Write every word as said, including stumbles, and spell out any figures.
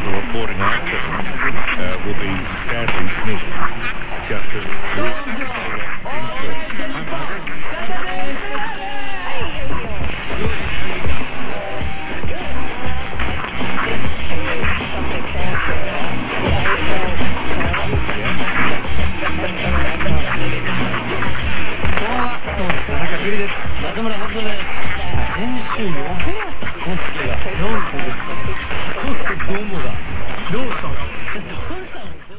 official reporting after uh, will be Stanley Smith, just as 中村本当ね、先週呼べなかった、コンスケが。なんか、ちょっとどうもが。どうしたの？